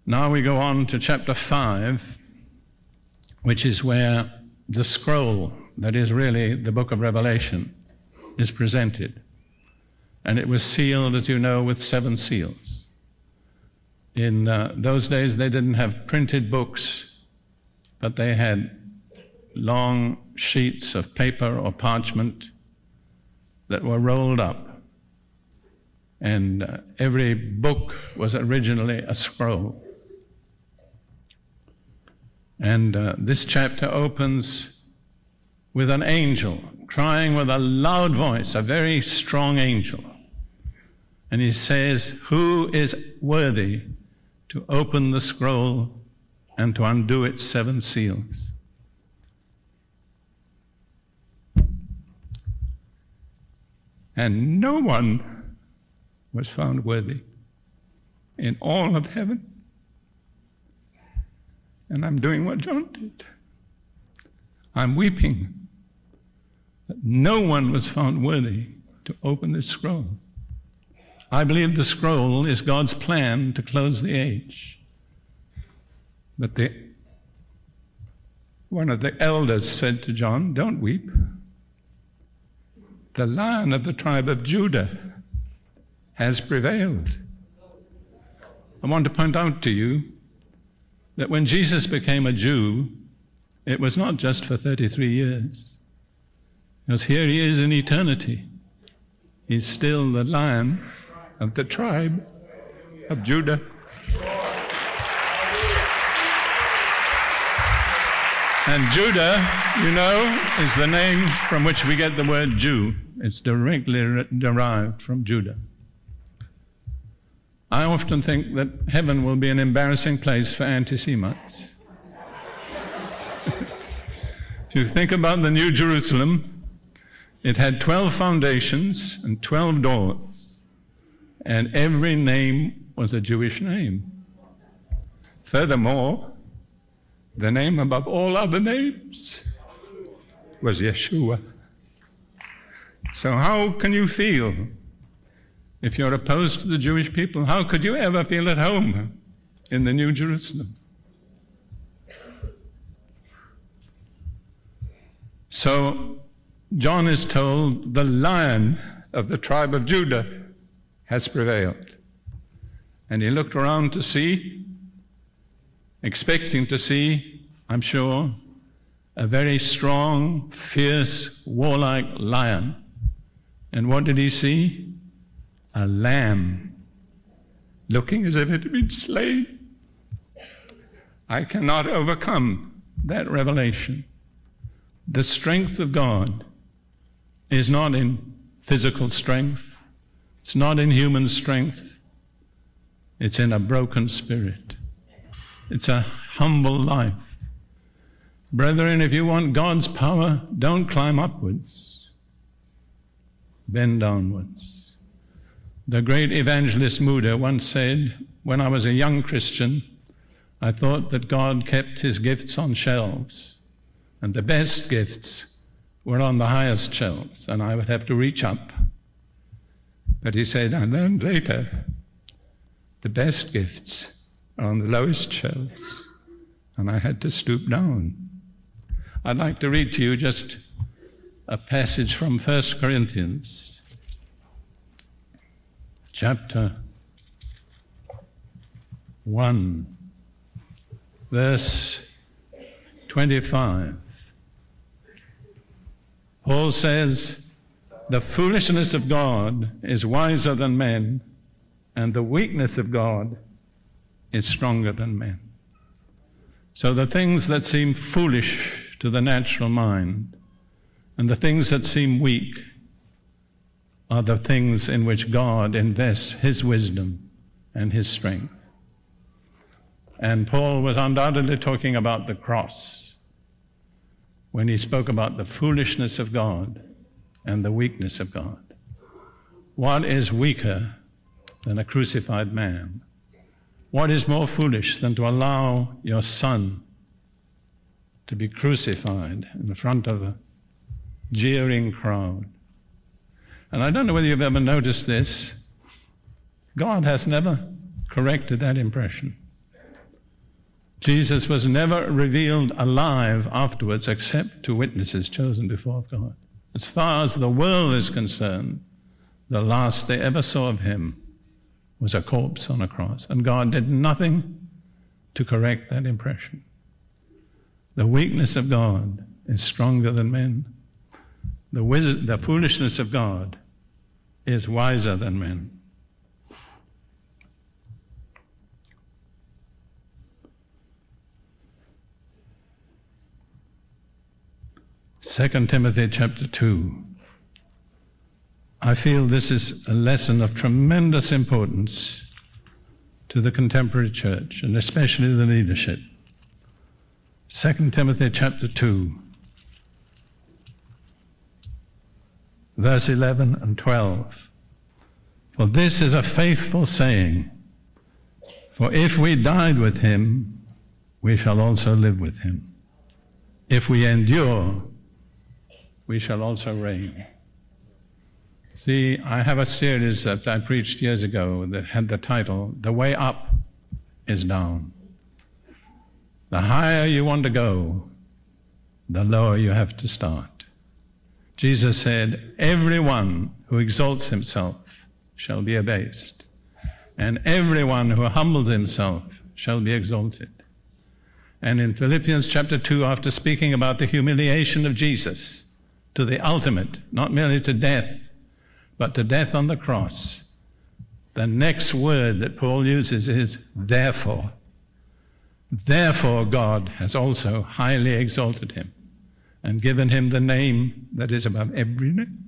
Now we go on to chapter 5, which is where the scroll, that is really the book of Revelation, is presented. And it was sealed, as you know, with 7 seals. In those days, they didn't have printed books, but they had long sheets of paper or parchment that were rolled up. And every book was originally a scroll. And this chapter opens with an angel crying with a loud voice, a very strong angel. And he says, "Who is worthy to open the scroll and to undo its 7 seals?" And no one was found worthy in all of heaven. And I'm doing what John did. I'm weeping that no one was found worthy to open this scroll. I believe the scroll is God's plan to close the age. But one of the elders said to John, "Don't weep. The Lion of the tribe of Judah has prevailed." I want to point out to you that when Jesus became a Jew, it was not just for 33 years. Because here he is in eternity. He's still the Lion of the tribe of Judah. And Judah, you know, is the name from which we get the word Jew. It's directly derived from Judah. I often think that heaven will be an embarrassing place for anti-Semites. If you think about the New Jerusalem, it had 12 foundations and 12 doors, and every name was a Jewish name. Furthermore, the name above all other names was Yeshua. So how can you feel if you're opposed to the Jewish people? How could you ever feel at home in the New Jerusalem? So John is told the Lion of the tribe of Judah has prevailed. And he looked around to see, expecting to see, I'm sure, a very strong, fierce, warlike lion. And what did he see? A lamb, looking as if it had been slain. I cannot overcome that revelation. The strength of God is not in physical strength. It's not in human strength. It's in a broken spirit. It's a humble life. Brethren, if you want God's power, don't climb upwards. Bend downwards. The great evangelist Muda once said, "When I was a young Christian, I thought that God kept his gifts on shelves, and the best gifts were on the highest shelves, and I would have to reach up." But he said, "I learned later, the best gifts are on the lowest shelves, and I had to stoop down." I'd like to read to you just a passage from 1 Corinthians. Chapter 1, verse 25. Paul says, "The foolishness of God is wiser than men, and the weakness of God is stronger than men." So the things that seem foolish to the natural mind and the things that seem weak are the things in which God invests his wisdom and his strength. And Paul was undoubtedly talking about the cross when he spoke about the foolishness of God and the weakness of God. What is weaker than a crucified man? What is more foolish than to allow your son to be crucified in front of a jeering crowd? And I don't know whether you've ever noticed this. God has never corrected that impression. Jesus was never revealed alive afterwards except to witnesses chosen before God. As far as the world is concerned, the last they ever saw of him was a corpse on a cross, and God did nothing to correct that impression. The weakness of God is stronger than men. The foolishness of God is wiser than men. Second Timothy chapter 2. I feel this is a lesson of tremendous importance to the contemporary church, and especially the leadership. 2 Timothy chapter 2, verse 11 and 12. For this is a faithful saying, for if we died with him, we shall also live with him. If we endure, we shall also reign. See, I have a series that I preached years ago that had the title, The Way Up is Down. The higher you want to go, the lower you have to start. Jesus said, everyone who exalts himself shall be abased, and everyone who humbles himself shall be exalted. And in Philippians chapter 2, after speaking about the humiliation of Jesus to the ultimate, not merely to death, but to death on the cross, the next word that Paul uses is therefore. Therefore God has also highly exalted him and given him the name that is above every name.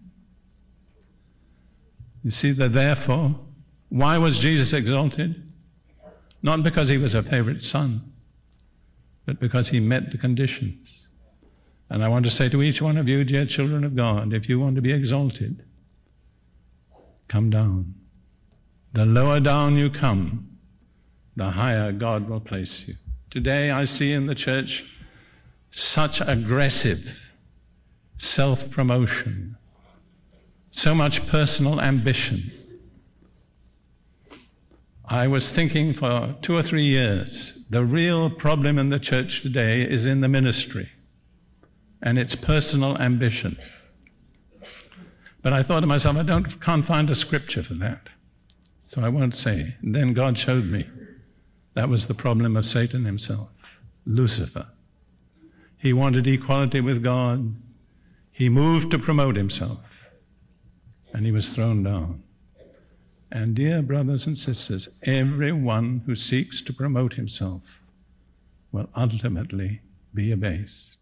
You see the therefore? Why was Jesus exalted? Not because he was a favorite son, but because he met the conditions. And I want to say to each one of you, dear children of God, if you want to be exalted, come down. The lower down you come, the higher God will place you. Today I see in the church such aggressive self-promotion, so much personal ambition. I was thinking for 2 or 3 years, the real problem in the church today is in the ministry, and it's personal ambition. But I thought to myself, I can't find a scripture for that, so I won't say. And then God showed me that was the problem of Satan himself, Lucifer. He wanted equality with God. He moved to promote himself, and he was thrown down. And dear brothers and sisters, everyone who seeks to promote himself will ultimately be abased.